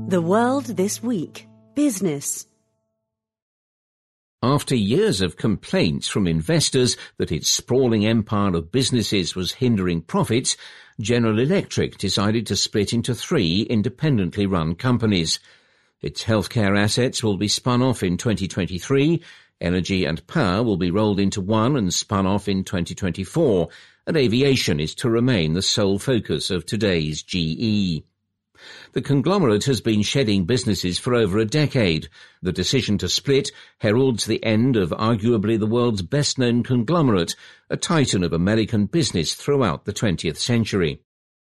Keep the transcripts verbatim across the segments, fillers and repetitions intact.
The World This Week. Business. After years of complaints from investors that its sprawling empire of businesses was hindering profits, General Electric decided to split into three independently run companies. Its healthcare assets will be spun off in twenty twenty-three, energy and power will be rolled into one and spun off in twenty twenty-four, and aviation is to remain the sole focus of today's G E. The conglomerate has been shedding businesses for over a decade. The decision to split heralds the end of arguably the world's best-known conglomerate, a titan of American business throughout the twentieth century.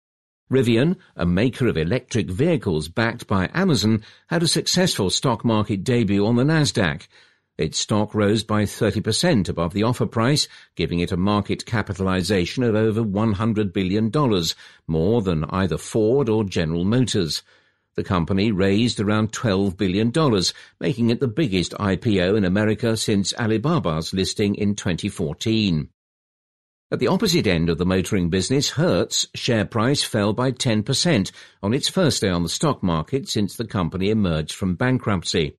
Rivian, a maker of electric vehicles backed by Amazon, had a successful stock market debut on the Nasdaq. Its stock rose by thirty percent above the offer price, giving it a market capitalization of over one hundred billion dollars, more than either Ford or General Motors. The company raised around twelve billion dollars, making it the biggest I P O in America since Alibaba's listing in twenty fourteen. At the opposite end of the motoring business, Hertz share price fell by ten percent on its first day on the stock market since the company emerged from bankruptcy.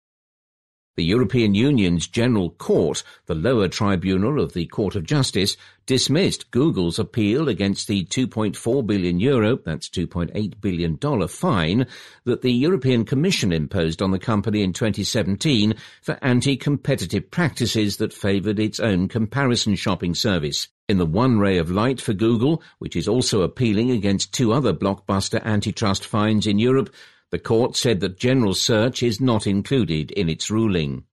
The European Union's General Court, the lower tribunal of the Court of Justice, dismissed Google's appeal against the two point four billion euro, that's two point eight billion dollars fine, that the European Commission imposed on the company in twenty seventeen for anti-competitive practices that favoured its own comparison shopping service. In the one ray of light for Google, which is also appealing against two other blockbuster antitrust fines in Europe, the court said that General Search is not included in its ruling.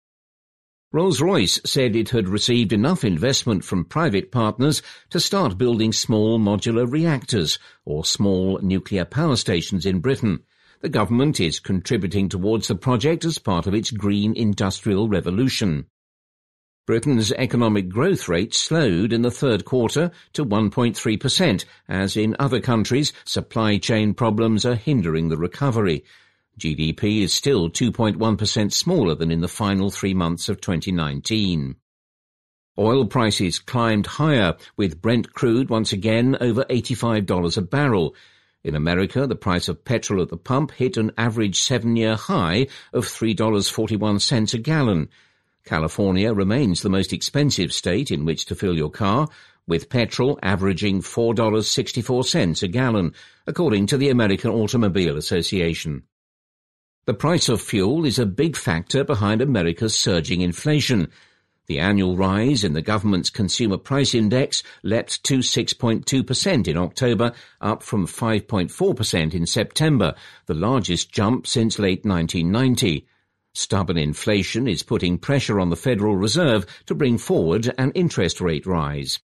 Rolls-Royce said it had received enough investment from private partners to start building small modular reactors, or small nuclear power stations in Britain. The government is contributing towards the project as part of its green industrial revolution. Britain's economic growth rate slowed in the third quarter to one point three percent, as in other countries, supply chain problems are hindering the recovery. G D P is still two point one percent smaller than in the final three months of twenty nineteen. Oil prices climbed higher, with Brent crude once again over eighty-five dollars a barrel. In America, the price of petrol at the pump hit an average seven-year high of three dollars and forty-one cents a gallon. California remains the most expensive state in which to fill your car, with petrol averaging four dollars and sixty-four cents a gallon, according to the American Automobile Association. The price of fuel is a big factor behind America's surging inflation. The annual rise in the government's Consumer Price Index leapt to six point two percent in October, up from five point four percent in September, the largest jump since late nineteen ninety. Stubborn inflation is putting pressure on the Federal Reserve to bring forward an interest rate rise.